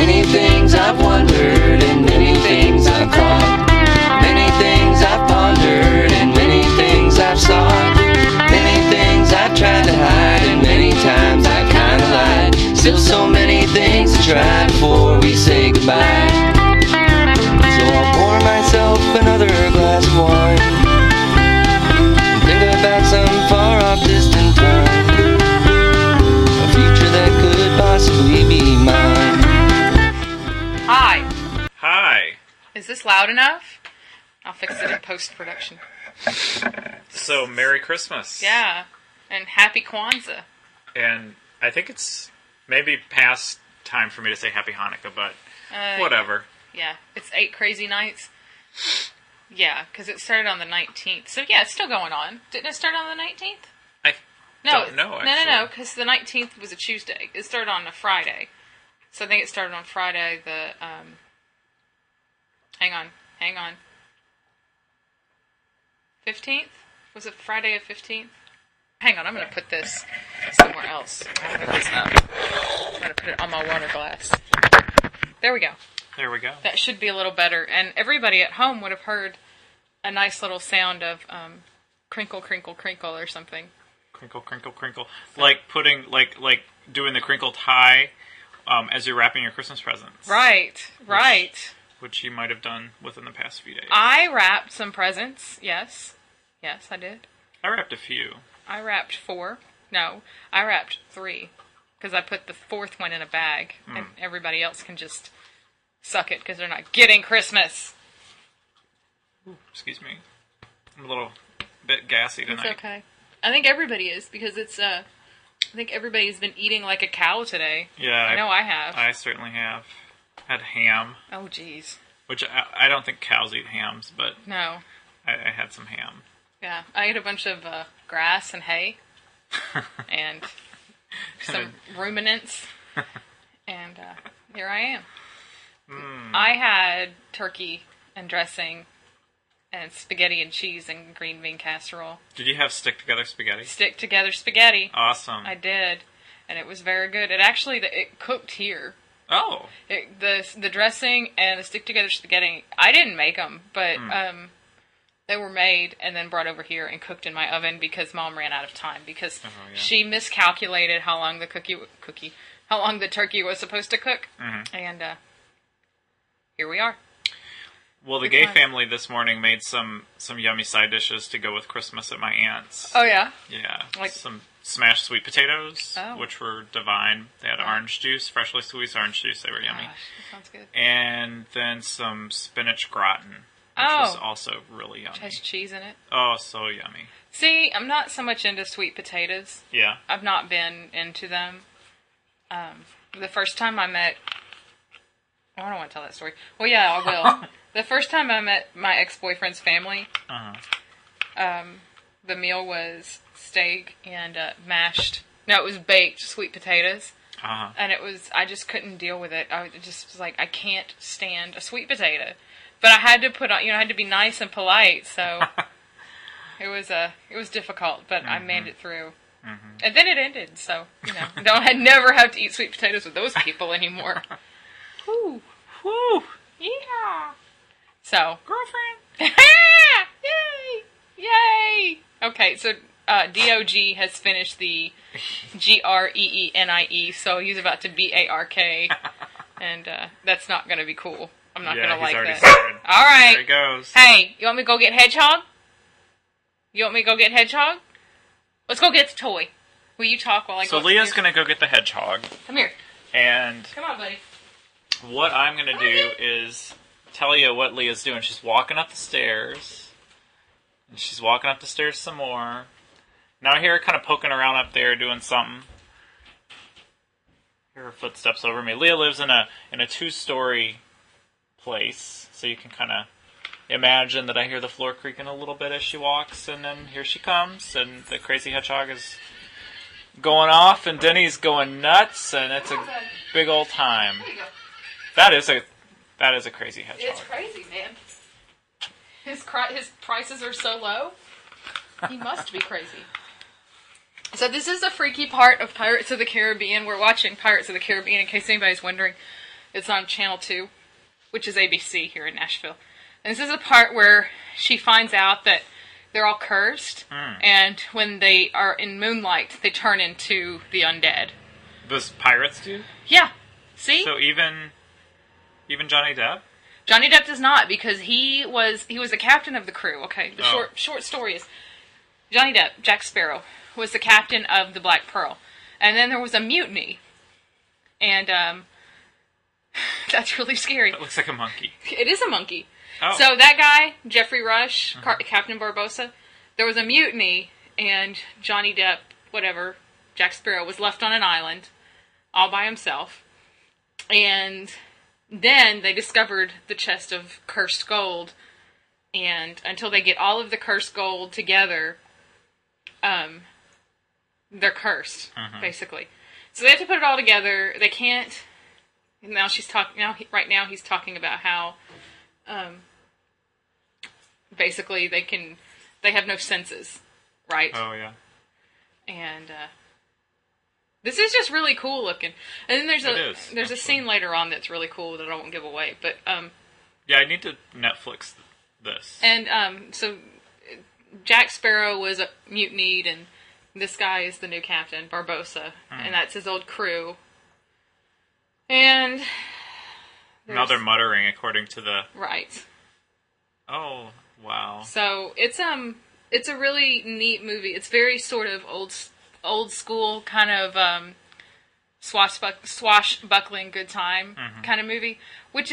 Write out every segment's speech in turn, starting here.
Many things I've wondered, and many things I've thought. Many things I've pondered, and many things I've sought. Many things I've tried to hide, and many times I've kinda lied. Still so many things to try before we say goodbye. So I'll pour myself another glass of wine and think about some far-off distant time, a future that could possibly be mine. Hi. Hi. Is this loud enough? I'll fix it in post-production. So, Merry Christmas. Yeah. And Happy Kwanzaa. And I think it's maybe past time for me to say Happy Hanukkah, but whatever. Yeah. It's 8 crazy nights. Yeah, because it started on the 19th. So, yeah, it's still going on. Didn't it start on the 19th? I don't know, actually. No, because the 19th was a Tuesday. It started on a Friday. So I think it started on Friday, hang on. 15th? Was it Friday of 15th? Hang on, I'm going to put this somewhere else. I'm going to put it on my water glass. There we go. There we go. That should be a little better. And everybody at home would have heard a nice little sound of crinkle, crinkle, crinkle or something. Crinkle, crinkle, crinkle. Like putting, like doing the crinkled tie as you're wrapping your Christmas presents. Right. Which you might have done within the past few days. I wrapped some presents, yes. Yes, I did. I wrapped a few. I wrapped 4. No, I wrapped 3. Because I put the 4th one in a bag. And everybody else can just suck it because they're not getting Christmas. Ooh, excuse me. I'm a little bit gassy tonight. It's okay. I think everybody is because it's, I think everybody's been eating like a cow today. Yeah. I know I have. I certainly have. Had ham. Oh, jeez. Which I don't think cows eat hams, but No. I had some ham. Yeah. I ate a bunch of grass and hay. And some ruminants. And here I am. I had turkey and dressing and spaghetti and cheese and green bean casserole. Did you have stick-together spaghetti? Stick-together spaghetti. Awesome. I did. And it was very good. It actually, it cooked here. Oh. The dressing and the stick-together spaghetti, I didn't make them, but they were made and then brought over here and cooked in my oven because Mom ran out of time because she miscalculated how long the turkey was supposed to cook. And here we are. Well, the Gay family this morning made some yummy side dishes to go with Christmas at my aunt's. Oh, yeah? Yeah. Like some smashed sweet potatoes, which were divine. They had orange juice, freshly squeezed orange juice. They were yummy. Gosh, that sounds good. And then some spinach gratin, which was also really yummy. Which has cheese in it. Oh, so yummy. See, I'm not so much into sweet potatoes. Yeah. I've not been into them. The first time I met... Oh, I don't want to tell that story. Well, yeah, I will. The first time I met my ex-boyfriend's family, the meal was steak and mashed... No, it was baked sweet potatoes. And it was... I just couldn't deal with it. I just was like, I can't stand a sweet potato. But I had to put on... I had to be nice and polite, so... It was difficult, but I made it through. And then it ended, so, I never have to eat sweet potatoes with those people anymore. Whew. Woo! Yeah. So. Girlfriend! Yay! Okay, so DOG has finished the GREENIE, so he's about to BARK, and that's not going to be cool. I'm not going to like that. Started. All right. There he goes. Hey, you want me to go get Hedgehog? Let's go get the toy. Will you talk while I go? So Leah's going to go get the hedgehog. Come here. And Come on, buddy. what I'm going to do is tell you what Leah's doing. She's walking up the stairs. And she's walking up the stairs some more. Now I hear her kind of poking around up there doing something. Hear her footsteps over me. Leah lives in a 2-story place, so you can kind of imagine that I hear the floor creaking a little bit as she walks, and then here she comes, and the crazy hedgehog is going off, and Denny's going nuts, and it's a big old time. There you go. That is a crazy hedgehog. It's crazy, man. His prices are so low. He must be crazy. So this is a freaky part of Pirates of the Caribbean. We're watching Pirates of the Caribbean, in case anybody's wondering. It's on Channel 2, which is ABC here in Nashville. And this is a part where she finds out that they're all cursed, and when they are in moonlight, they turn into the undead. Those pirates do? Yeah. See? So even Johnny Depp? Johnny Depp does not, because he was the captain of the crew. Okay, the short story is Johnny Depp, Jack Sparrow, was the captain of the Black Pearl, and then there was a mutiny, and that's really scary. That looks like a monkey. It is a monkey. Oh. So that guy, Jeffrey Rush, Captain Barbossa, there was a mutiny, and Johnny Depp, whatever, Jack Sparrow, was left on an island all by himself, and then they discovered the chest of cursed gold, and until they get all of the cursed gold together, they're cursed, basically. So they have to put it all together. They can't. And now right now he's talking about how, basically they have no senses, right? Oh yeah. And this is just really cool looking. And then there's a scene later on that's really cool that I won't give away. But yeah, I need to Netflix this. And so Jack Sparrow was mutinied, and this guy is the new captain, Barbossa, and that's his old crew. And now they're muttering according to the right. Oh wow! So it's a really neat movie. It's very sort of old school kind of swashbuckling good time kind of movie, which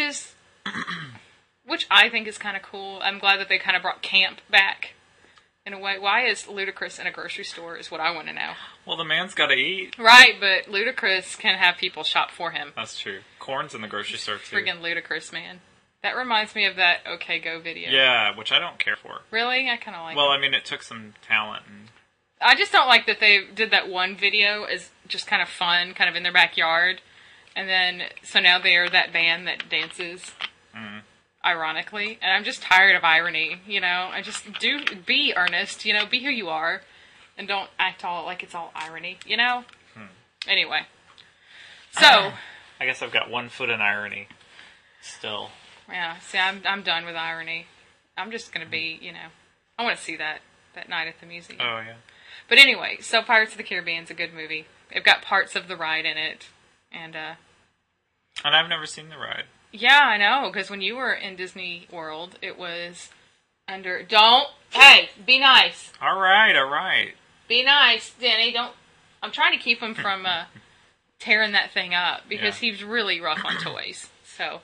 I think is kind of cool. I'm glad that they kind of brought camp back. In a way, why is Ludacris in a grocery store is what I want to know. Well, the man's got to eat. Right, but Ludacris can have people shop for him. That's true. Corn's in the grocery store, too. Friggin' Ludacris, man. That reminds me of that OK Go video. Yeah, which I don't care for. Really? I kind of like it. Well, I mean, it took some talent. I just don't like that they did that one video as just kind of fun, kind of in their backyard. And then, so now they're that band that dances. Ironically, and I'm just tired of irony, you know. I just be earnest, you know, be who you are, and don't act all like it's all irony, you know. Anyway, so I guess I've got one foot in irony still. Yeah, see, I'm done with irony. I'm just gonna be, you know, I want to see that night at the museum. Oh yeah. But anyway, so Pirates of the Caribbean's a good movie. They've got parts of the ride in it, and I've never seen the ride. Yeah, I know, because when you were in Disney World, it was under... Hey, be nice. All right. Be nice, Denny. I'm trying to keep him from tearing that thing up, because he's really rough on toys. So,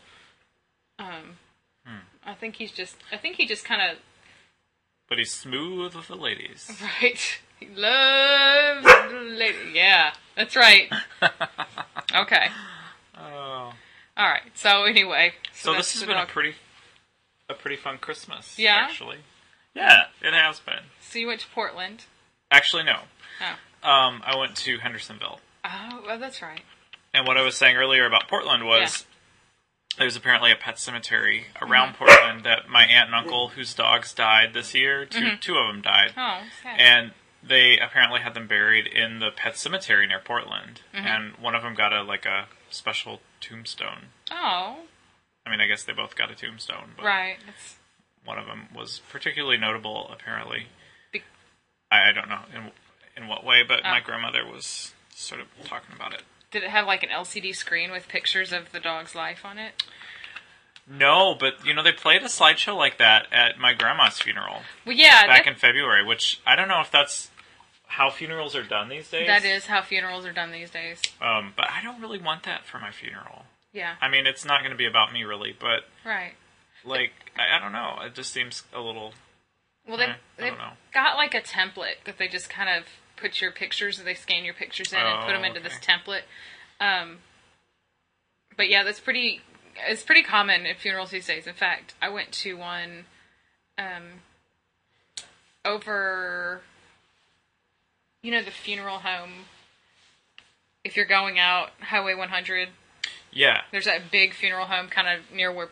I think he just kind of... But he's smooth with the ladies. Right. He loves the ladies. Yeah, that's right. Okay. Oh... All right. So anyway, so this has been a pretty fun Christmas. Yeah. Actually. Yeah, it has been. So you went to Portland? Actually, no. Oh. I went to Hendersonville. Oh, well, that's right. And what I was saying earlier about Portland was there's apparently a pet cemetery around Portland that my aunt and uncle, whose dogs died this year, two of them died. Oh, sad. And they apparently had them buried in the pet cemetery near Portland. And one of them got a special tombstone. Oh. I mean, I guess they both got a tombstone. But right. One of them was particularly notable, apparently. I don't know in what way, but my grandmother was sort of talking about it. Did it have like an LCD screen with pictures of the dog's life on it? No, but, you know, they played a slideshow like that at my grandma's funeral. Well, yeah. Back in February, which I don't know if that's how funerals are done these days. That is how funerals are done these days. But I don't really want that for my funeral. Yeah. I mean, it's not going to be about me, really, but... Right. Like, I don't know. It just seems a little... Well, they've got like a template that they just kind of put your pictures, they scan your pictures in and put them into this template. But yeah, it's pretty common at funerals these days. In fact, I went to one over, you know, the funeral home. If you're going out Highway 100, yeah, there's that big funeral home kind of near where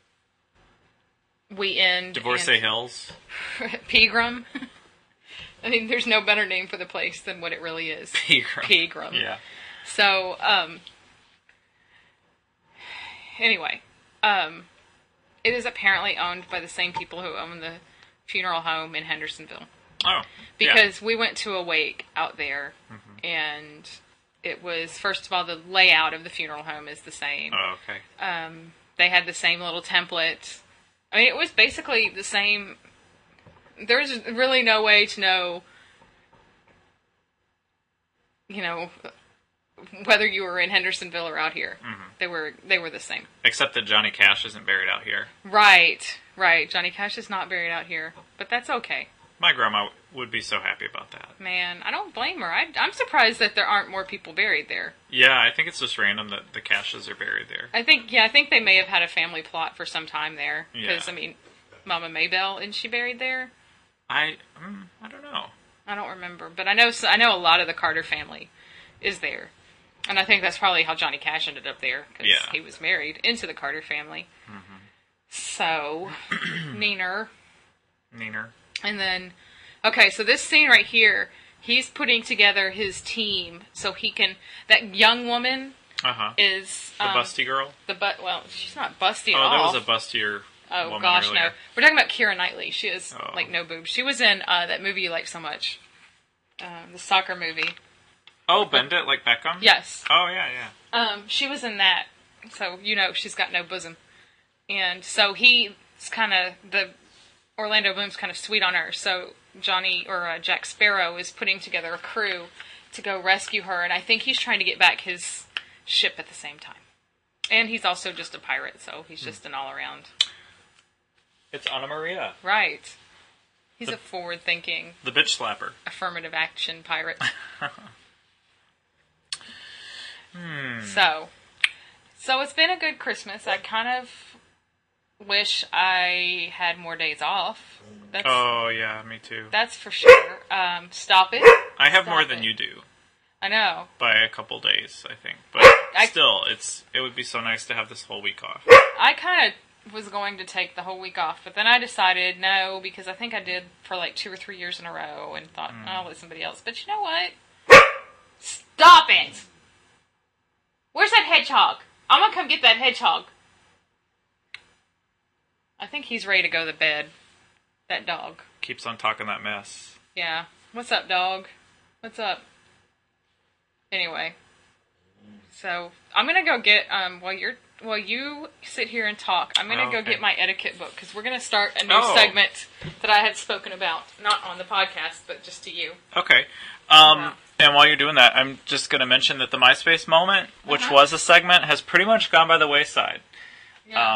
we end. Divorcee Hills. Pegram. I mean, there's no better name for the place than what it really is. Pegram. Pegram. Yeah. So, Anyway, it is apparently owned by the same people who own the funeral home in Hendersonville. Oh. Because we went to a wake out there, and it was, first of all, the layout of the funeral home is the same. Oh, okay. They had the same little template. I mean, it was basically the same. There's really no way to know, whether you were in Hendersonville or out here. Mm-hmm. They were the same. Except that Johnny Cash isn't buried out here. Right. Johnny Cash is not buried out here, but that's okay. My grandma would be so happy about that. Man, I don't blame her. I'm surprised that there aren't more people buried there. Yeah, I think it's just random that the Cashes are buried there. I think they may have had a family plot for some time there. Because, Mama Maybelle, isn't she buried there? I don't know. I don't remember, but I know a lot of the Carter family is there. And I think that's probably how Johnny Cash ended up there, because he was married into the Carter family. Mm-hmm. So, Neener. And then, okay, so this scene right here, he's putting together his team so he can, that young woman is... the busty girl? Well, she's not busty at all. Oh, there was a bustier woman gosh, earlier. no. We're talking about Keira Knightley. She has, no boobs. She was in that movie you like so much. The soccer movie. Oh, Bend It Like Beckham? Yes. Oh, yeah. She was in that. So, she's got no bosom. And so he's kind of, Orlando Bloom's kind of sweet on her. So Jack Sparrow is putting together a crew to go rescue her. And I think he's trying to get back his ship at the same time. And he's also just a pirate, so he's just an all-around. It's Anna Maria. Right. He's a forward-thinking... The bitch slapper. Affirmative action pirate. So it's been a good Christmas. I kind of wish I had more days off. Oh, yeah, me too. That's for sure. Stop it. I have more than you do. I know. By a couple days, I think. But still, it would be so nice to have this whole week off. I kind of was going to take the whole week off, but then I decided no, because I think I did for like 2 or 3 years in a row and thought, I'll let somebody else. But you know what? Stop it! Where's that hedgehog? I'm going to come get that hedgehog. I think he's ready to go to bed. That dog. Keeps on talking that mess. Yeah. What's up, dog? What's up? Anyway. So, I'm going to go get, while you sit here and talk, I'm going to go get my etiquette book, because we're going to start a new segment that I had spoken about. Not on the podcast, but just to you. Okay. And while you're doing that, I'm just going to mention that the MySpace moment, which was a segment, has pretty much gone by the wayside. Yeah.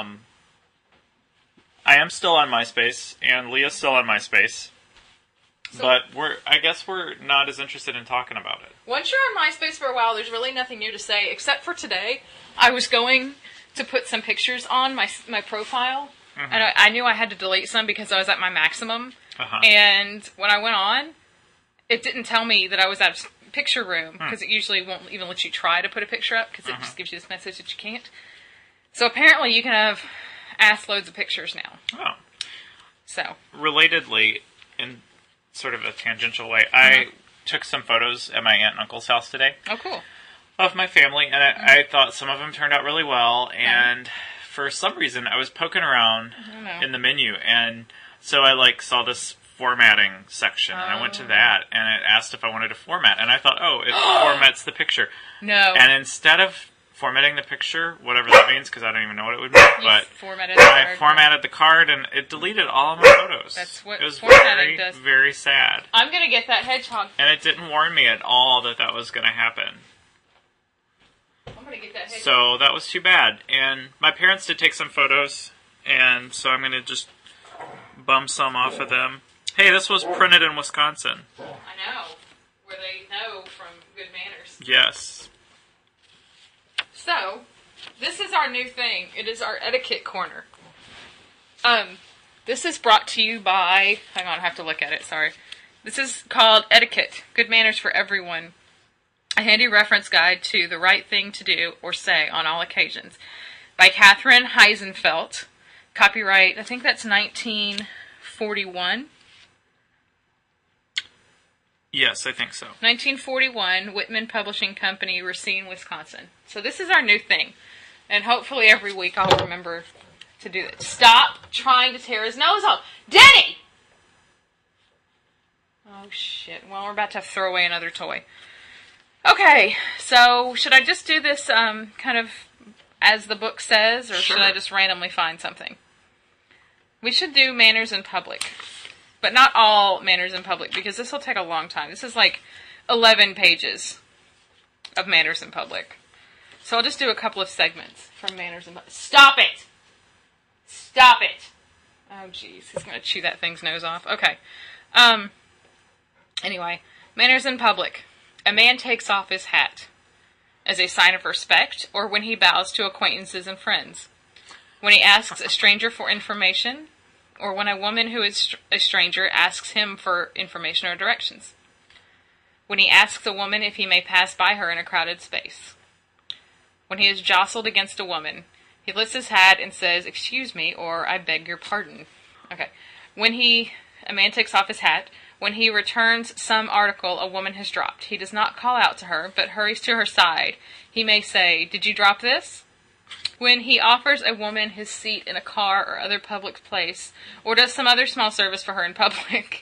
I am still on MySpace, and Leah's still on MySpace. So, but I guess we're not as interested in talking about it. Once you're on MySpace for a while, there's really nothing new to say, except for today. I was going to put some pictures on my profile, and I knew I had to delete some because I was at my maximum. And when I went on, it didn't tell me that I was at a picture room, because it usually won't even let you try to put a picture up, because it just gives you this message that you can't. So apparently you can have ass loads of pictures now. Oh. So. Relatedly, in sort of a tangential way, I took some photos at my aunt and uncle's house today. Oh, cool. Of my family, and I thought some of them turned out really well, and for some reason I was poking around in the menu, and so I saw this formatting section, and I went to that, and it asked if I wanted to format, and I thought, it formats the picture. No. And instead of formatting the picture, whatever that means, because I don't even know what it would mean, but I formatted the card, and it deleted all of my photos. That's what it was formatting does. Very sad. I'm going to get that hedgehog. And it didn't warn me at all that was going to happen. I'm going to get that hedgehog. So that was too bad. And my parents did take some photos, and so I'm going to just bum some off of them. Hey, this was printed in Wisconsin. I know. Where they know from good manners. Yes. So, this is our new thing. It is our etiquette corner. This is brought to you by... Hang on, I have to look at it, sorry. This is called Etiquette, Good Manners for Everyone. A handy reference guide to the right thing to do or say on all occasions. By Catherine Heisenfeld. Copyright, I think that's 1941. Yes, I think so. 1941, Whitman Publishing Company, Racine, Wisconsin. So this is our new thing. And hopefully every week I'll remember to do that. Stop trying to tear his nose off. Denny! Oh, shit. Well, we're about to throw away another toy. Okay, so should I just do this kind of as the book says, or should I just randomly find something? We should do manners in public. But not all manners in public, because this will take a long time. This is like 11 pages of manners in public. So I'll just do a couple of segments from manners in public. Stop it! Stop it! Oh, jeez. He's going to chew that thing's nose off. Okay. Anyway, manners in public. A man takes off his hat as a sign of respect, or when he bows to acquaintances and friends. When he asks a stranger for information, or when a woman who is a stranger asks him for information or directions. When he asks a woman if he may pass by her in a crowded space. When he is jostled against a woman, he lifts his hat and says, "Excuse me," or "I beg your pardon." Okay. A man takes off his hat. When he returns some article a woman has dropped, he does not call out to her, but hurries to her side. He may say, "Did you drop this?" When he offers a woman his seat in a car or other public place, or does some other small service for her in public.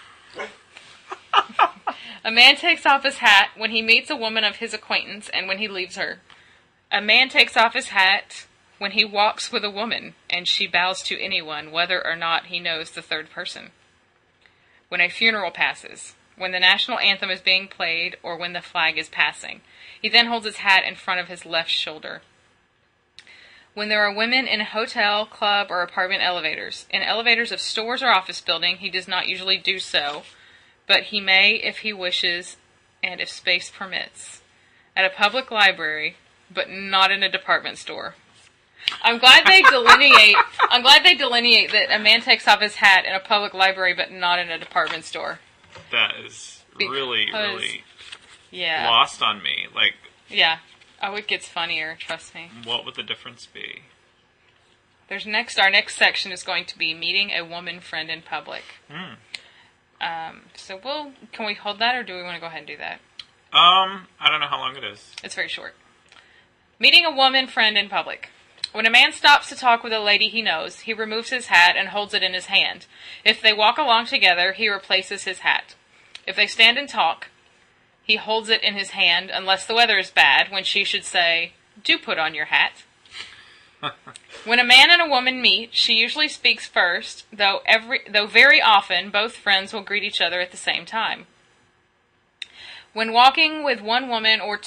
A man takes off his hat when he meets a woman of his acquaintance and when he leaves her. A man takes off his hat when he walks with a woman and she bows to anyone, whether or not he knows the third person. When a funeral passes, when the national anthem is being played, or when the flag is passing, he then holds his hat in front of his left shoulder. When there are women in hotel, club, or apartment elevators, in elevators of stores or office building, he does not usually do so, but he may if he wishes and if space permits. At a public library, but not in a department store. I'm glad they delineate that a man takes off his hat in a public library, but not in a department store. That is really yeah. lost on me. Like, yeah. Oh, it gets funnier, trust me. What would the difference be? Our next section is going to be meeting a woman friend in public. Can we hold that, or do we want to go ahead and do that? I don't know how long it is. It's very short. Meeting a woman friend in public. When a man stops to talk with a lady he knows, he removes his hat and holds it in his hand. If they walk along together, he replaces his hat. If they stand and talk, he holds it in his hand, unless the weather is bad, when she should say, "Do put on your hat." When a man and a woman meet, she usually speaks first, though very often both friends will greet each other at the same time. When walking with one woman or with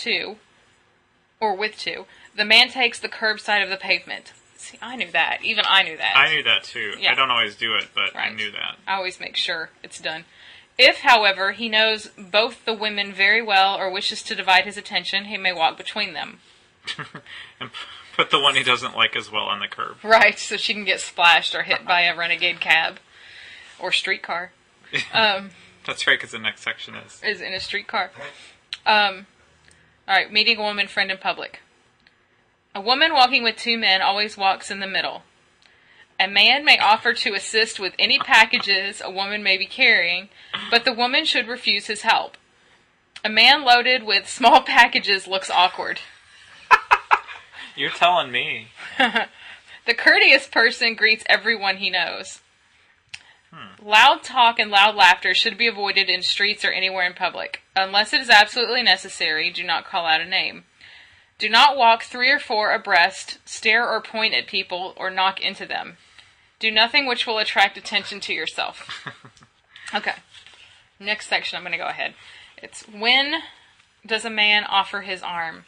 two, the man takes the curb side of the pavement. See, I knew that. Even I knew that. I knew that too. Yeah. I don't always do it, but right. I knew that. I always make sure it's done. If, however, he knows both the women very well or wishes to divide his attention, he may walk between them. And put the one he doesn't like as well on the curb. Right, so she can get splashed or hit by a renegade cab or streetcar. That's right, because the next section is in a streetcar. All right, meeting a woman friend in public. A woman walking with two men always walks in the middle. A man may offer to assist with any packages a woman may be carrying, but the woman should refuse his help. A man loaded with small packages looks awkward. You're telling me. The courteous person greets everyone he knows. Loud talk and loud laughter should be avoided in streets or anywhere in public. Unless it is absolutely necessary, do not call out a name. Do not walk 3 or 4 abreast, stare or point at people, or knock into them. Do nothing which will attract attention to yourself. Okay. Next section, I'm going to go ahead. It's when does a man offer his arm?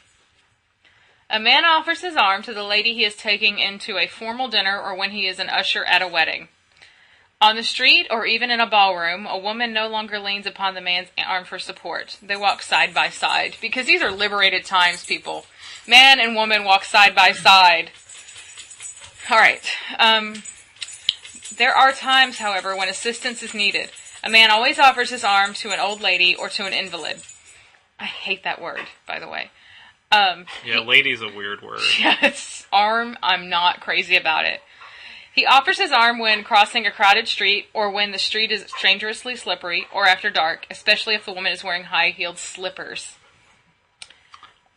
A man offers his arm to the lady he is taking into a formal dinner or when he is an usher at a wedding. On the street or even in a ballroom, a woman no longer leans upon the man's arm for support. They walk side by side. Because these are liberated times, people. Man and woman walk side by side. All right. There are times, however, when assistance is needed. A man always offers his arm to an old lady or to an invalid. I hate that word, by the way. Lady's a weird word. Yes, arm, I'm not crazy about it. He offers his arm when crossing a crowded street or when the street is dangerously slippery or after dark, especially if the woman is wearing high-heeled slippers.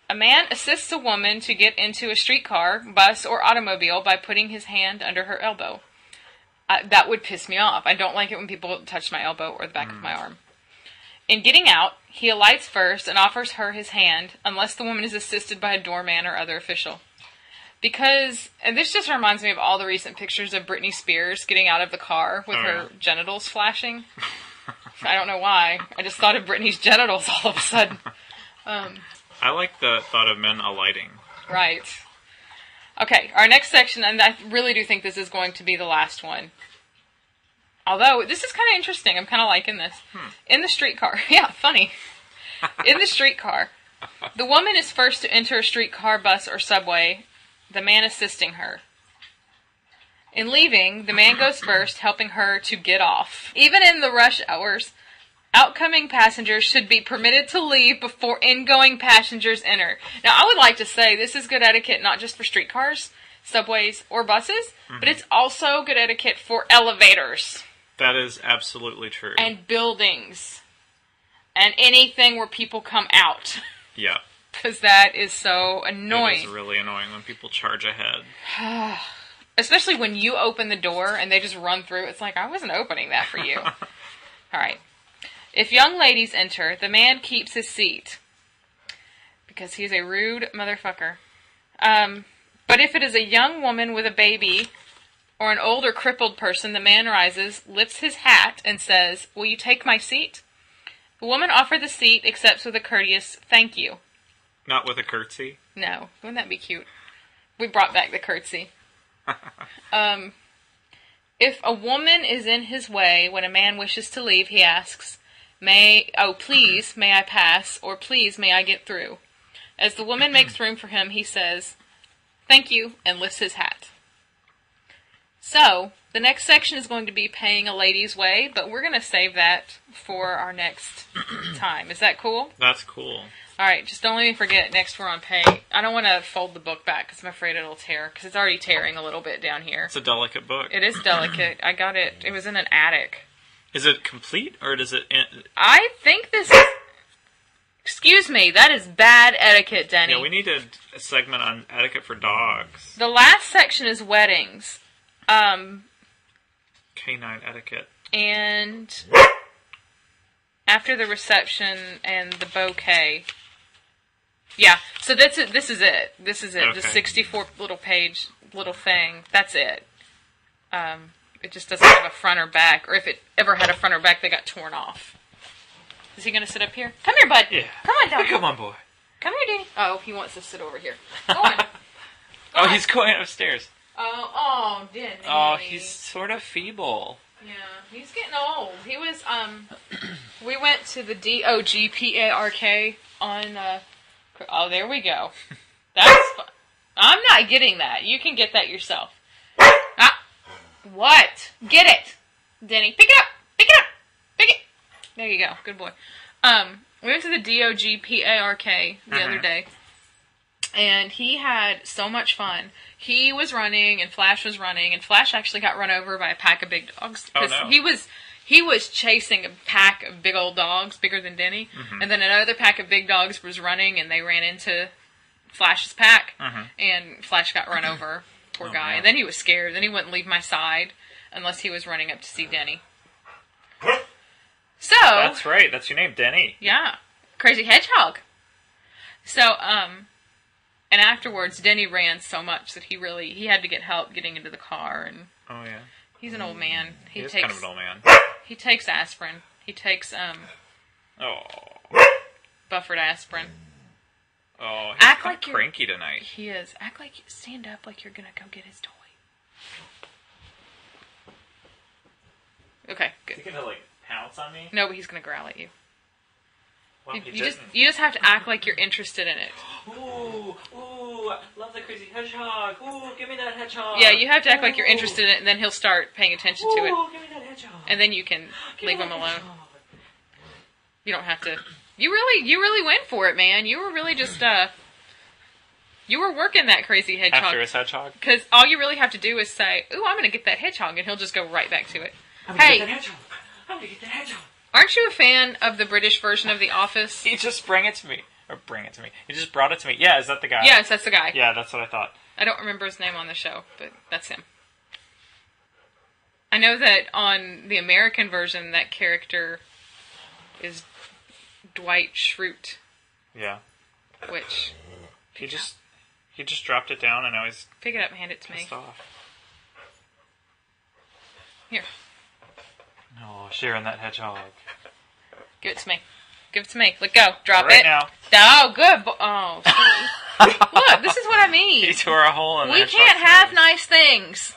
A man assists a woman to get into a streetcar, bus, or automobile by putting his hand under her elbow. That would piss me off. I don't like it when people touch my elbow or the back of my arm. In getting out, he alights first and offers her his hand, unless the woman is assisted by a doorman or other official. Because, and this just reminds me of all the recent pictures of Britney Spears getting out of the car with her genitals flashing. I don't know why. I just thought of Britney's genitals all of a sudden. I like the thought of men alighting. Right. Okay, our next section, and I really do think this is going to be the last one. Although, this is kind of interesting. I'm kind of liking this. In the streetcar. Yeah, funny. In the streetcar. The woman is first to enter a streetcar, bus, or subway, the man assisting her. In leaving, the man goes first, helping her to get off. Even in the rush hours, outgoing passengers should be permitted to leave before ingoing passengers enter. Now, I would like to say this is good etiquette not just for streetcars, subways, or buses, but it's also good etiquette for elevators. That is absolutely true. And buildings. And anything where people come out. Yeah. Because that is so annoying. It is really annoying when people charge ahead. Especially when you open the door and they just run through. It's like, I wasn't opening that for you. Alright. If young ladies enter, the man keeps his seat. Because he's a rude motherfucker. But if it is a young woman with a baby, or an old or crippled person, the man rises, lifts his hat, and says, "Will you take my seat?" The woman offered the seat, accepts with a courteous, "Thank you." Not with a curtsy? No. Wouldn't that be cute? We brought back the curtsy. If a woman is in his way when a man wishes to leave, he asks, please, may I pass, or please, may I get through. As the woman makes room for him, he says, "Thank you," and lifts his hat. So, the next section is going to be paying a lady's way, but we're going to save that for our next time. Is that cool? That's cool. Alright, just don't let me forget, next we're on pay. I don't want to fold the book back because I'm afraid it'll tear, because it's already tearing a little bit down here. It's a delicate book. It is delicate. I got it. It was in an attic. Is it complete, or does it... I think this is... Excuse me, that is bad etiquette, Denny. Yeah, we need a segment on etiquette for dogs. The last section is weddings. Canine etiquette. And after the reception and the bouquet. Yeah, so that's it. This is it. This is it. Okay. The 64 little page little thing. That's it. It just doesn't have a front or back. Or if it ever had a front or back, they got torn off. Is he going to sit up here? Come here, bud. Yeah. Come on, down. Come on, boy. Come here, Danny. Oh, he wants to sit over here. Go on. He's going upstairs. Oh, Denny. Oh, he's sort of feeble. Yeah, he's getting old. He was, we went to the DOGPARK on, oh, there we go. That's fun. I'm not getting that. You can get that yourself. Ah, what? Get it, Denny. Pick it up. Pick it up. Pick it. There you go. Good boy. We went to the DOGPARK the other day, and he had so much fun. He was running, and Flash was running, and Flash actually got run over by a pack of big dogs. Oh, no. He was chasing a pack of big old dogs, bigger than Denny, and then another pack of big dogs was running, and they ran into Flash's pack, and Flash got run over. Poor guy. Man. And then he was scared. Then he wouldn't leave my side unless he was running up to see Denny. So... That's right. That's your name, Denny. Yeah. Crazy Hedgehog. So, and afterwards, Denny ran so much that he had to get help getting into the car, and... Oh, yeah. He's an old man. He is kind of an old man. He takes aspirin. He takes, buffered aspirin. Oh, he's Act kind like of cranky tonight. He is. Stand up like you're gonna go get his toy. Okay, good. Is he gonna, pounce on me? No, but he's gonna growl at you. Well, You just have to act like you're interested in it. Ooh, love the Crazy Hedgehog. Ooh, give me that hedgehog. Yeah, you have to act like you're interested in it, and then he'll start paying attention to it. Ooh, give me that hedgehog. And then you can leave him alone. You don't have to. You really went for it, man. You were really just you were working that Crazy Hedgehog. After his hedgehog? Because all you really have to do is say, "Ooh, I'm going to get that hedgehog," and he'll just go right back to it. I'm going to get that hedgehog. I'm going to get that hedgehog. Aren't you a fan of the British version of The Office? He just sprang it to me. Or bring it to me. He just brought it to me. Yeah, is that the guy? Yes, that's the guy. Yeah, that's what I thought. I don't remember his name on the show, but that's him. I know that on the American version, that character is Dwight Schrute. Yeah. Which... He just dropped it down and now he's... Pick it up and hand it to me. Pissed off. Here. Oh, Sharon that hedgehog. Give it to me. Give it to me. Let go. Drop right it. Now. Oh, good. Oh, look, this is what I mean. He tore a hole in We can't have nice things.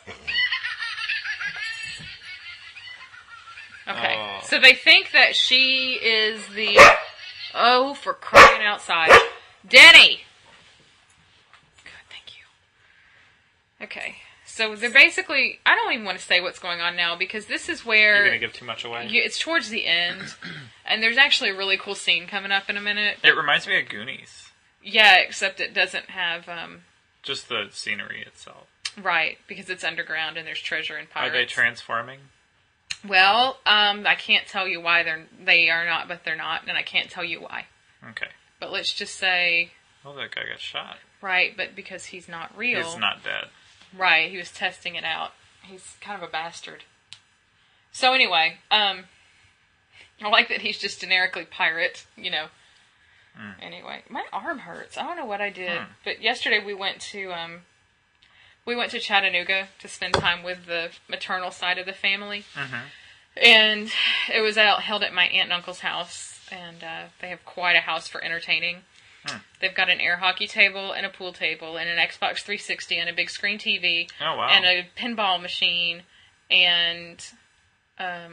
Okay. Oh. So they think that she is the... Oh, for crying outside. Denny! Good, thank you. Okay. So they're basically... I don't even want to say what's going on now, because this is where... You're going to give too much away? It's towards the end. And there's actually a really cool scene coming up in a minute. It reminds me of Goonies. Yeah, except it doesn't have... Just the scenery itself. Right, because it's underground and there's treasure and pirates. Are they transforming? Well, I can't tell you why they are not, but they're not, and I can't tell you why. Okay. But let's just say... Oh, that guy got shot. Right, but because he's not real... He's not dead. Right, he was testing it out. He's kind of a bastard. So anyway, I like that he's just generically pirate, you know. Anyway, my arm hurts. I don't know what I did. But yesterday we went to Chattanooga to spend time with the maternal side of the family. And it was held at my aunt and uncle's house. And they have quite a house for entertaining. They've got an air hockey table and a pool table and an Xbox 360 and a big screen TV. Oh, wow. And a pinball machine and a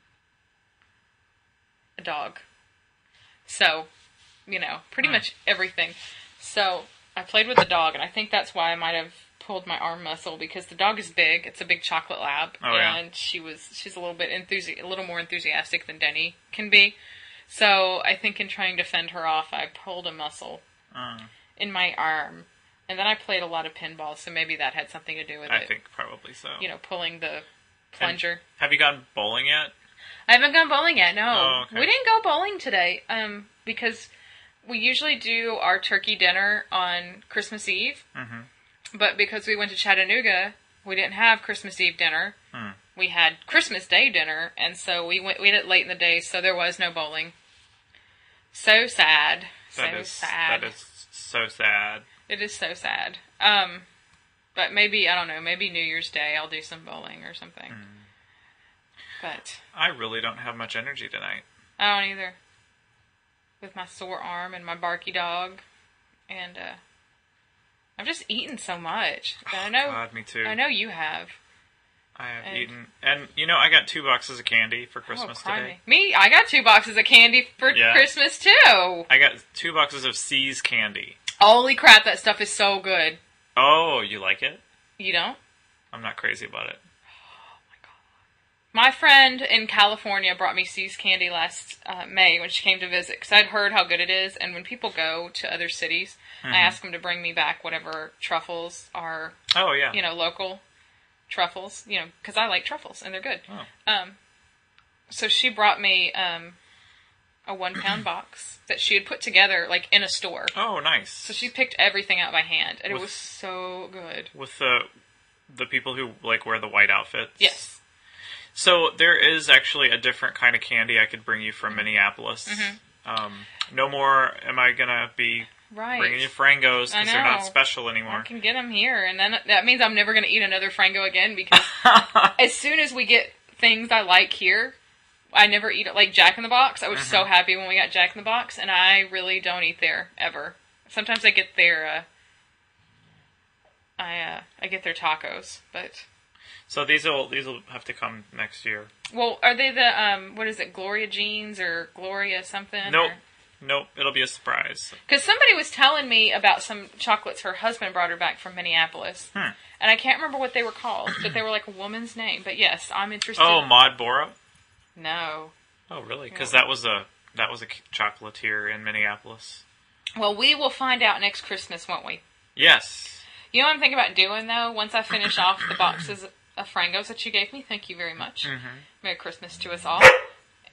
dog. So, you know, pretty much everything. So I played with the dog, and I think that's why I might have pulled my arm muscle, because the dog is big. It's a big chocolate lab, and she's a little bit a little more enthusiastic than Denny can be. So I think in trying to fend her off, I pulled a muscle in my arm. And then I played a lot of pinball, so maybe that had something to do with it. I think probably so. You know, pulling the plunger. Have you gone bowling yet? I haven't gone bowling yet, no. Oh, okay. We didn't go bowling today, because we usually do our turkey dinner on Christmas Eve. But because we went to Chattanooga, we didn't have Christmas Eve dinner. We had Christmas Day dinner, and so we did it late in the day, so there was no bowling. So sad. Sad. That is so sad. It is so sad. But maybe, I don't know, maybe New Year's Day I'll do some bowling or something. But I really don't have much energy tonight. I don't either. With my sore arm and my barky dog. And I've just eaten so much. I know, God, me too. I know you have. I have eaten. And, you know, I got 2 boxes of candy for Christmas today. Me? I got 2 boxes of candy for Christmas, too. I got 2 boxes of C's candy. Holy crap, that stuff is so good. Oh, you like it? You don't? I'm not crazy about it. Oh, my God. My friend in California brought me C's candy last May when she came to visit, because I'd heard how good it is, and when people go to other cities, I ask them to bring me back whatever truffles are, you know, local truffles, you know, because I like truffles, and they're good. So she brought me a 1-pound box that she had put together, like, in a store. Oh, nice. So she picked everything out by hand, and it was so good. With the people who, like, wear the white outfits? Yes. So there is actually a different kind of candy I could bring you from Minneapolis. No more am I going to be bringing you Frangos because they're not special anymore. I can get them here, and then that means I'm never going to eat another Frango again, because as soon as we get things I like here, I never eat it. Like Jack in the Box, I was so happy when we got Jack in the Box, and I really don't eat there ever. Sometimes I get their I get their tacos, but so these will have to come next year. Well, are they the what is it, Gloria Jeans or Gloria something? Nope, it'll be a surprise. Because somebody was telling me about some chocolates her husband brought her back from Minneapolis. And I can't remember what they were called, but they were like a woman's name. But yes, I'm interested. Oh, Maud Bora? No. Oh, really? Because that was a chocolatier in Minneapolis. Well, we will find out next Christmas, won't we? Yes. You know what I'm thinking about doing, though? Once I finish off the boxes of Frangos that you gave me, thank you very much. Merry Christmas to us all.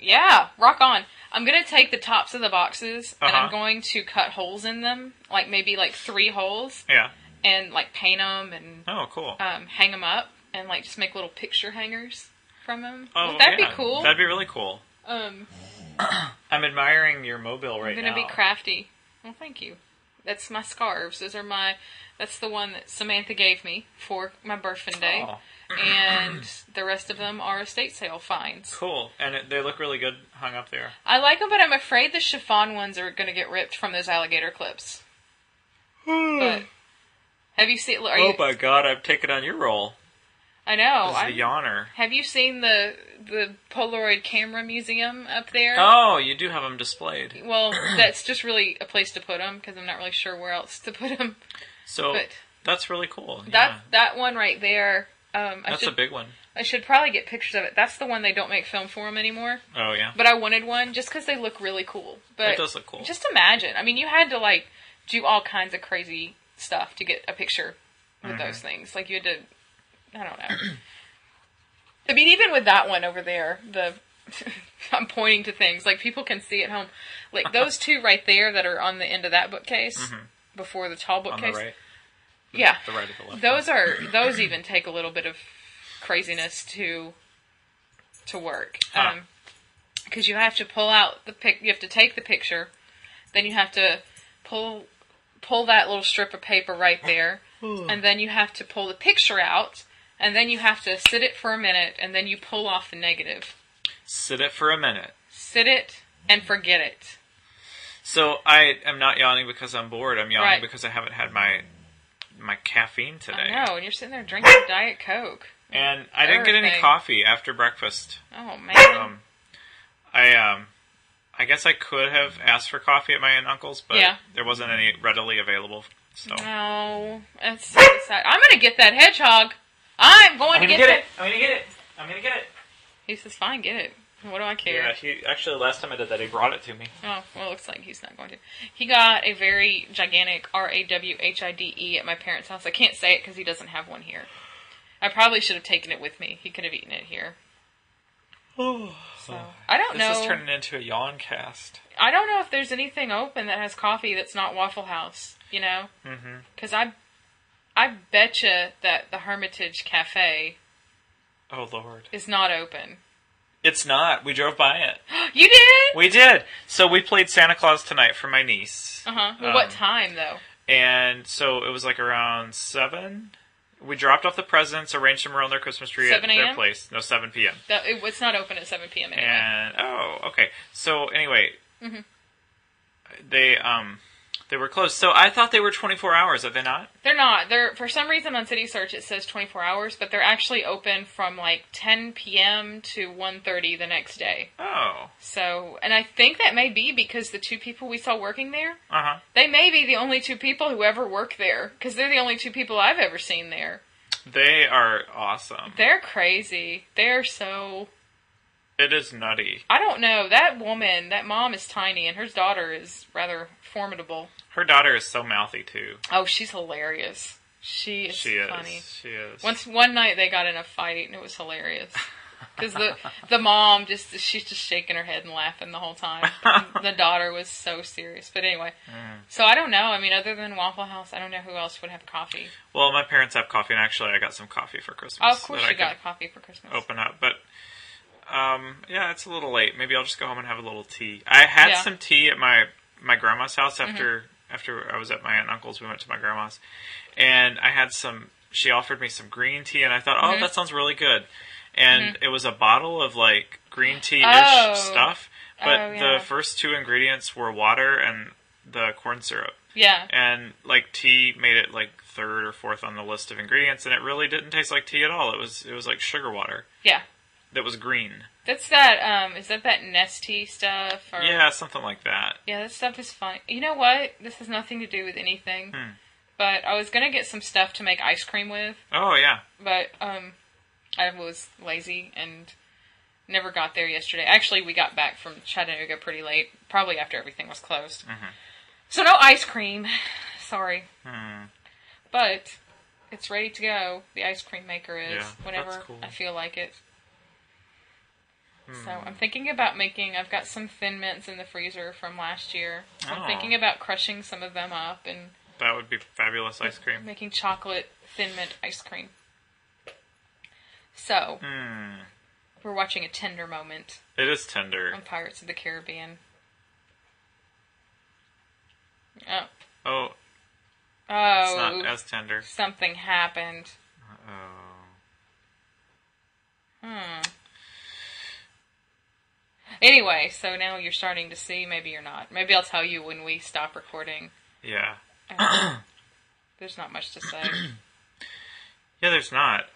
Yeah, rock on. I'm going to take the tops of the boxes, and I'm Uh-huh. going to cut holes in them, like maybe like 3 holes, Yeah. and like paint them and Oh, cool. hang them up, and like just make little picture hangers from them. Oh, Wouldn't that yeah. be cool? That'd be really cool. I'm I'm admiring your mobile right going to now. be crafty. Well, thank you. That's my scarves. That's the one that Samantha gave me for my birthday. Oh, And the rest of them are estate sale finds. cool. And they look really good hung up there. I like them, but I'm afraid the chiffon ones are going to get ripped from those alligator clips. But have you seen? Oh my god, I've taken on your role. I know. This is the yawner. Have you seen the Polaroid camera museum up there? Oh, you do have them displayed. Well, that's just really a place to put them because I'm not really sure where else to put them. So But that's really cool. Yeah. that one right there. That's a big one. I should probably get pictures of it. That's the one they don't make film for them anymore. Oh yeah. But I wanted one just because they look really cool. But It does look cool. Just imagine. I mean, you had to like do all kinds of crazy stuff to get a picture with those things. Like you had to, I don't know. I mean, even with that one over there, I'm pointing to things like people can see at home. Like those 2 right there that are on the end of that bookcase before the tall On bookcase. the right. Yeah, The right of the left. those even take a little bit of craziness to work. Huh. Because you have to pull out you have to take the picture, then you have to pull that little strip of paper right there, and then you have to pull the picture out, and then you have to sit it for a minute, and then you pull off the negative. Sit it for a minute. Sit it and forget it. So I am not yawning because I'm bored. I'm yawning Right. because I haven't had my caffeine today. I know, and you're sitting there drinking Diet Coke. And I didn't get any Everything. coffee after breakfast. Oh man. I guess I could have asked for coffee at my aunt and uncle's, but Yeah. there wasn't any readily available. So No, that's so sad. I'm gonna get that hedgehog. I'm going to get it. I'm gonna get it. I'm gonna get it. He says, "Fine, get it. What do I care?" Yeah, he actually last time I did that, he brought it to me. Oh, well, it looks like he's not going to. He got a very gigantic RAWHIDE at my parents' house. I can't say it because he doesn't have one here. I probably should have taken it with me. He could have eaten it here. So I don't know. This is turning into a yawn cast. I don't know if there's anything open that has coffee that's not Waffle House. You know, because I betcha that the Hermitage Cafe Oh Lord, is not open. it's not. We drove by it. You did? We did. So we played Santa Claus tonight for my niece. Well, what time though? And so it was like around 7. We dropped off the presents, arranged them around their Christmas tree at 7 their a.m.? place. No, 7 p.m. It's not open at 7 p.m. anyway. And okay. So anyway, they were closed. So I thought they were 24 hours. Are they not? They're not. They're for some reason on City Search it says 24 hours, but they're actually open from like 10 p.m. to 1:30 the next day. Oh. So, and I think that may be because the 2 people we saw working there, Uh-huh. they may be the only 2 people who ever work there because they're the only 2 people I've ever seen there. They are awesome. They're crazy. They're so. It is nutty. I don't know. That woman, that mom is tiny, and her daughter is rather formidable. Her daughter is so mouthy too. Oh, she's hilarious. She is She funny. is. She is. One night they got in a fight, and it was hilarious. Because the mom, she's just shaking her head and laughing the whole time. And the daughter was so serious. But anyway, so I don't know. I mean, other than Waffle House, I don't know who else would have coffee. Well, my parents have coffee, and actually I got some coffee for Christmas. Oh, of course that I you got could coffee for Christmas. open up. But, yeah, it's a little late. Maybe I'll just go home and have a little tea. I had some tea at my grandma's house after I was at my aunt and uncle's. We went to my grandma's. And I had she offered me some green tea, and I thought, oh, that sounds really good. And it was a bottle of, like, green tea-ish stuff. But the first 2 ingredients were water and the corn syrup. Yeah. And, like, tea made it, like, 3rd or 4th on the list of ingredients, and it really didn't taste like tea at all. It was like sugar water. Yeah. That was green. That's that, is that Nestea stuff? Or... Yeah, something like that. Yeah, that stuff is fun. You know what? This has nothing to do with anything. But I was going to get some stuff to make ice cream with. Oh, yeah. But, I was lazy and never got there yesterday. Actually, we got back from Chattanooga pretty late, probably after everything was closed. So no ice cream. Sorry. But it's ready to go. The ice cream maker is. Yeah, whenever that's cool. I feel like it. So I'm thinking about I've got some Thin Mints in the freezer from last year. So I'm thinking about crushing some of them up and... That would be fabulous ice cream. Making chocolate Thin Mint ice cream. So, we're watching a tender moment. It is tender. On Pirates of the Caribbean. Oh. It's not as tender. Something happened. Anyway, so now you're starting to see, maybe you're not. Maybe I'll tell you when we stop recording. Yeah. There's not much to say. Yeah, there's not.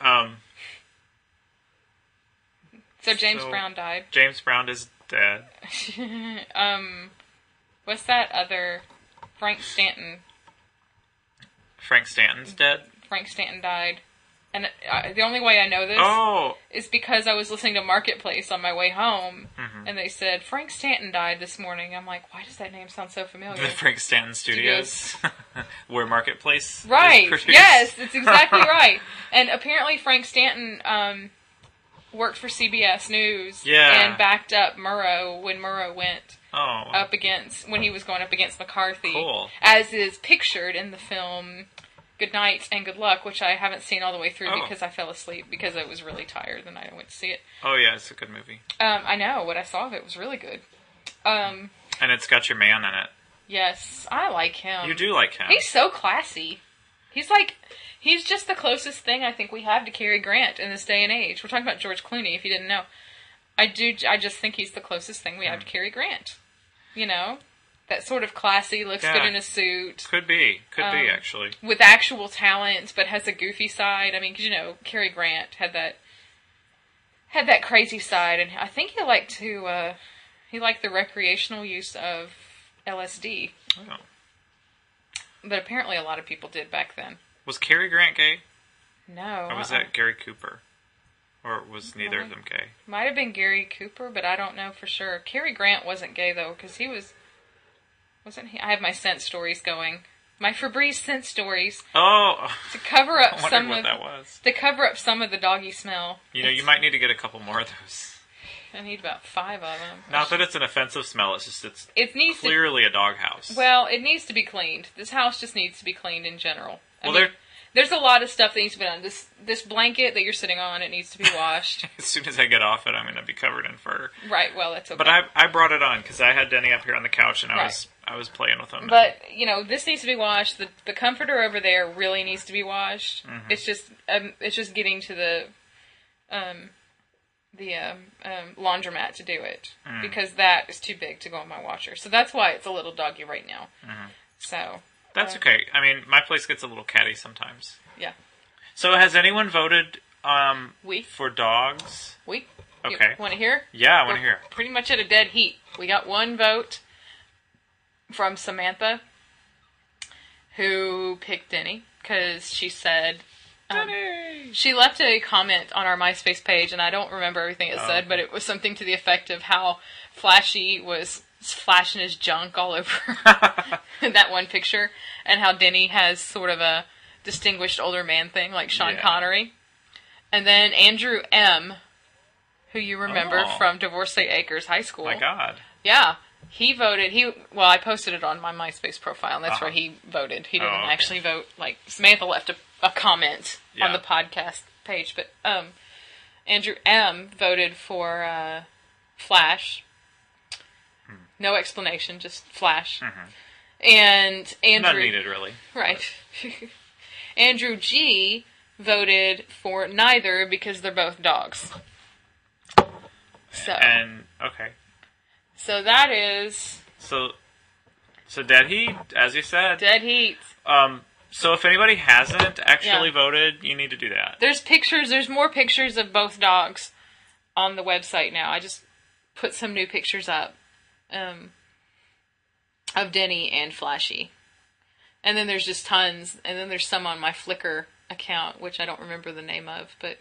So James Brown died. James Brown is dead. What's that other... Frank Stanton. Frank Stanton's dead? Frank Stanton died. And the only way I know this is because I was listening to Marketplace on my way home, and they said, Frank Stanton died this morning. I'm like, why does that name sound so familiar? The Frank Stanton Studios, where Marketplace is produced. Yes, that's exactly right. And apparently Frank Stanton worked for CBS News and backed up Murrow when Murrow went when he was going up against McCarthy. Cool. As is pictured in the film... Good Night and Good Luck, which I haven't seen all the way through because I fell asleep because I was really tired the night I went to see it. Oh, yeah, it's a good movie. I know. What I saw of it was really good. And it's got your man in it. Yes, I like him. You do like him. He's so classy. He's just the closest thing I think we have to Cary Grant in this day and age. We're talking about George Clooney, if you didn't know. I just think he's the closest thing we have to Cary Grant. You know? That sort of classy, looks good in a suit. Could be, actually. With actual talent, but has a goofy side. I mean, because, Cary Grant had that crazy side, and I think he liked the recreational use of LSD. Oh. But apparently a lot of people did back then. Was Cary Grant gay? No. Or was that Gary Cooper? Or was neither of them gay? Might have been Gary Cooper, but I don't know for sure. Cary Grant wasn't gay, though, because he was... Wasn't he? I have my scent stories going. My Febreze scent stories. Oh, to cover up to cover up some of the doggy smell. You might need to get a couple more of those. I need about 5 of them. Not that it's an offensive smell. It's just it's clearly a doghouse. Well, it needs to be cleaned. This house just needs to be cleaned in general. I mean, there's a lot of stuff that needs to be done. This blanket that you're sitting on, it needs to be washed. As soon as I get off it, I'm going to be covered in fur. Right. Well, that's okay. But I brought it on because I had Denny up here on the couch and I was playing with him. But this needs to be washed. The comforter over there really needs to be washed. Mm-hmm. It's just getting to the laundromat to do it because that is too big to go in my washer. So that's why it's a little doggy right now. Mm-hmm. So. That's okay. I mean, my place gets a little catty sometimes. Yeah. So has anyone voted for dogs? Okay. You want to hear? Yeah, I want to hear. Pretty much at a dead heat. We got one vote from Samantha, who picked Denny, because she said... Denny! She left a comment on our MySpace page, and I don't remember everything it said, but it was something to the effect of how Flashy was flashing his junk all over that one picture, and how Denny has sort of a distinguished older man thing, like Sean Connery. And then Andrew M., who you remember from Divorcee Acres High School. My God. Yeah. He voted. I posted it on my MySpace profile, and that's where he voted. He didn't actually vote. Like, Samantha left a comment on the podcast page, but Andrew M. voted for Flash. No explanation, just Flash. Mm-hmm. And Andrew... Not needed, really. Right. Andrew G. voted for neither because they're both dogs. Okay. So that is... So dead heat, as you said. Dead heat. So if anybody hasn't actually voted, you need to do that. There's more pictures of both dogs on the website now. I just put some new pictures up of Denny and Flashy. And then there's just tons, and then there's some on my Flickr account, which I don't remember the name of, but...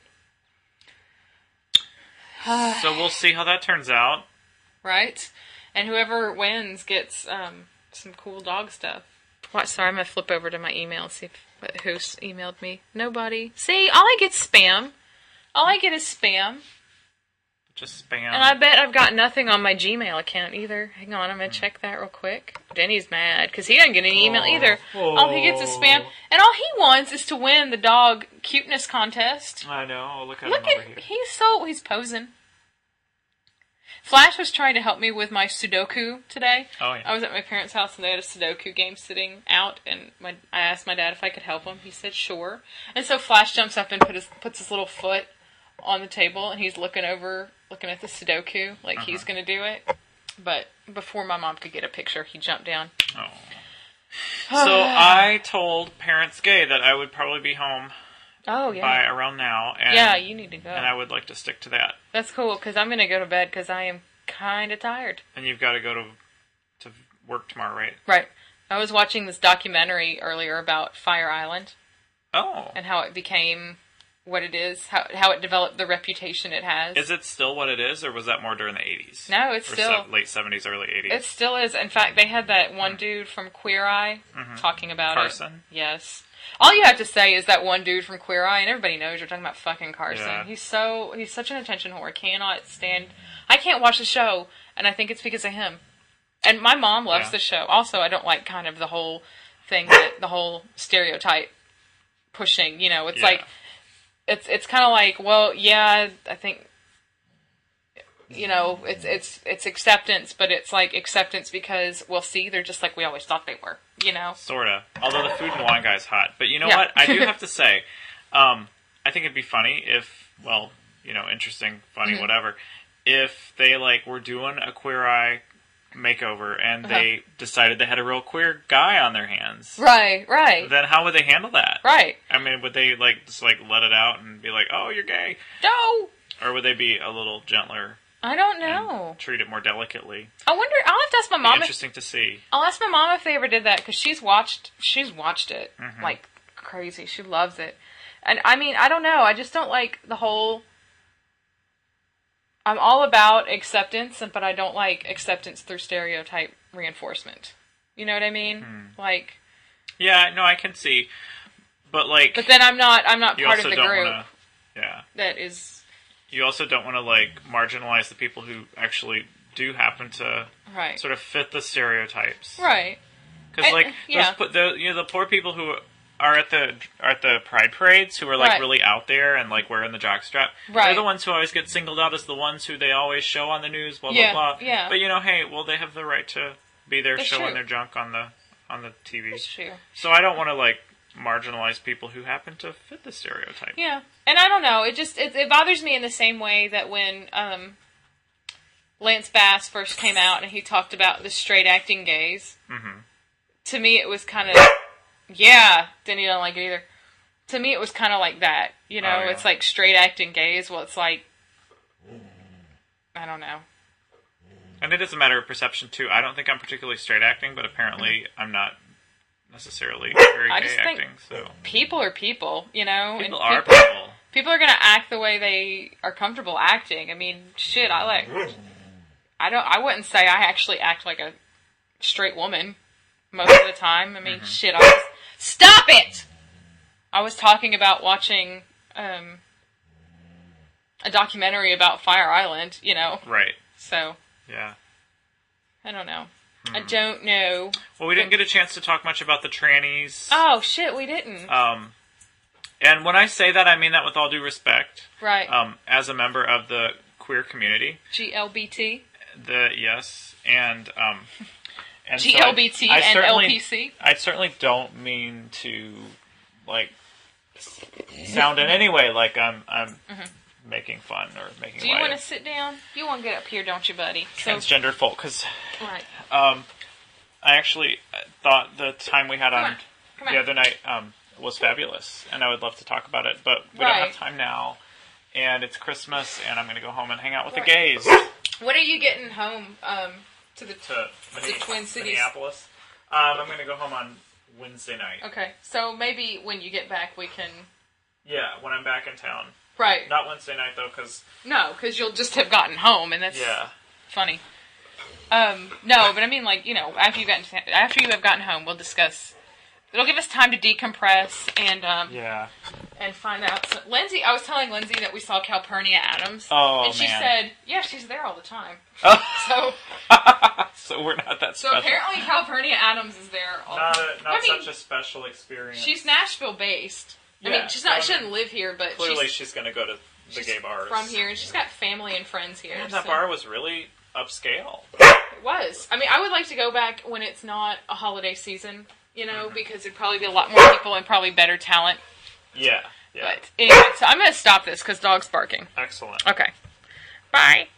So we'll see how that turns out. Right? And whoever wins gets some cool dog stuff. What? Sorry, I'm going to flip over to my email and see who's emailed me. Nobody. See, all I get is spam. All I get is spam. just spam. And I bet I've got nothing on my Gmail account either. Hang on, I'm going to check that real quick. Denny's mad because he doesn't get any email either. All he gets is spam. And all he wants is to win the dog cuteness contest. I know. Look at him over here. He's posing. Flash was trying to help me with my Sudoku today. Oh, yeah. I was at my parents' house and they had a Sudoku game sitting out, and I asked my dad if I could help him. He said sure. And so Flash jumps up and puts his little foot on the table, and he's looking at the Sudoku like he's going to do it. But before my mom could get a picture, he jumped down. Oh. So I told Parents Gay that I would probably be home. Oh, yeah. By around now. And, yeah, you need to go. And I would like to stick to that. That's cool, because I'm going to go to bed because I am kind of tired. And you've got to go to work tomorrow, right? Right. I was watching this documentary earlier about Fire Island. Oh. And how it became what it is, how it developed the reputation it has. Is it still what it is, or was that more during the 80s? No, it's still... late 70s, early 80s? It still is. In fact, they had that one dude from Queer Eye talking about Carson? Yes. All you have to say is that one dude from Queer Eye, and everybody knows you're talking about fucking Carson. Yeah. He's such an attention whore. I can't watch the show, and I think it's because of him. And my mom loves the show. Also, I don't like kind of the whole thing, the whole stereotype pushing, it's like, it's kind of like, well, yeah, I think, it's acceptance, but it's like acceptance because, well, see, they're just like we always thought they were, Sorta. Although the Food and Wine guy's hot. But you know what? I do have to say, I think it'd be funny if, well, interesting, funny, whatever, if they, were doing a Queer Eye makeover and they decided they had a real queer guy on their hands. Right. Then how would they handle that? Right. I mean, would they, just let it out and be like, oh, you're gay? No! Or would they be a little gentler? I don't know. Treat it more delicately. I wonder. I'll have to ask my mom. Interesting to see. I'll ask my mom if they ever did that because she's watched it like crazy. She loves it, and I mean, I don't know. I just don't like the whole. I'm all about acceptance, but I don't like acceptance through stereotype reinforcement. You know what I mean? Yeah, no, I can see, but But then I'm not part of the group. That is. You also don't want to, marginalize the people who actually do happen to sort of fit the stereotypes. Right. Because, the poor people who are at the pride parades, who are, really out there and, wearing the jockstrap, they're the ones who always get singled out as the ones who they always show on the news, blah, blah, blah. Yeah. But, hey, well, they have the right to be there showing their junk on the TV. That's true. So I don't want to, marginalize people who happen to fit the stereotype. Yeah. And I don't know, it bothers me in the same way that when Lance Bass first came out and he talked about the straight acting gays. To me it was kind of Denny don't like it either. To me it was kind of like that, it's like straight acting gays. Well, it's like I don't know. And it is a matter of perception too. I don't think I'm particularly straight acting, but apparently I'm not necessarily very gay acting. So people are people, People are people. People are going to act the way they are comfortable acting. I mean, shit, I wouldn't say I actually act like a straight woman most of the time. I mean, shit, stop it! I was talking about watching a documentary about Fire Island, Right. So. Yeah. I don't know. I don't know. Well, we didn't get a chance to talk much about the trannies. Oh, shit, we didn't. And when I say that, I mean that with all due respect. Right. As a member of the queer community. GLBT? Yes. And GLBT so and LPC? I certainly don't mean to, sound in any way like I'm making fun or making light. Do you want to sit down? You want to get up here, don't you, buddy? Transgender folk, because right. I actually thought the time we had on the other night was fabulous, and I would love to talk about it, but we don't have time now, and it's Christmas, and I'm going to go home and hang out with the gays. When are you getting home to the Twin Cities? Minneapolis. I'm going to go home on Wednesday night. Okay, so maybe when you get back we can... Yeah, when I'm back in town. Right. Not Wednesday night, though, because... No, because you'll just have gotten home, and that's funny. No, but I mean, after you have gotten home, we'll discuss... It'll give us time to decompress, and... Yeah. and find out. So, Lindsay, I was telling Lindsay that we saw Calpurnia Adams. Oh, and she man. said, yeah, she's there all the time. Oh. So So we're not that So special. apparently Calpurnia Adams is there all the time. Not such a special experience. She's Nashville based. I mean, she doesn't live here, but clearly she's going to go to the gay bars. From here, and she's got family and friends here. And that bar was really upscale. It was. I mean, I would like to go back when it's not a holiday season, because there'd probably be a lot more people and probably better talent. Yeah. But anyway, so I'm going to stop this because dog's barking. Excellent. Okay. Bye.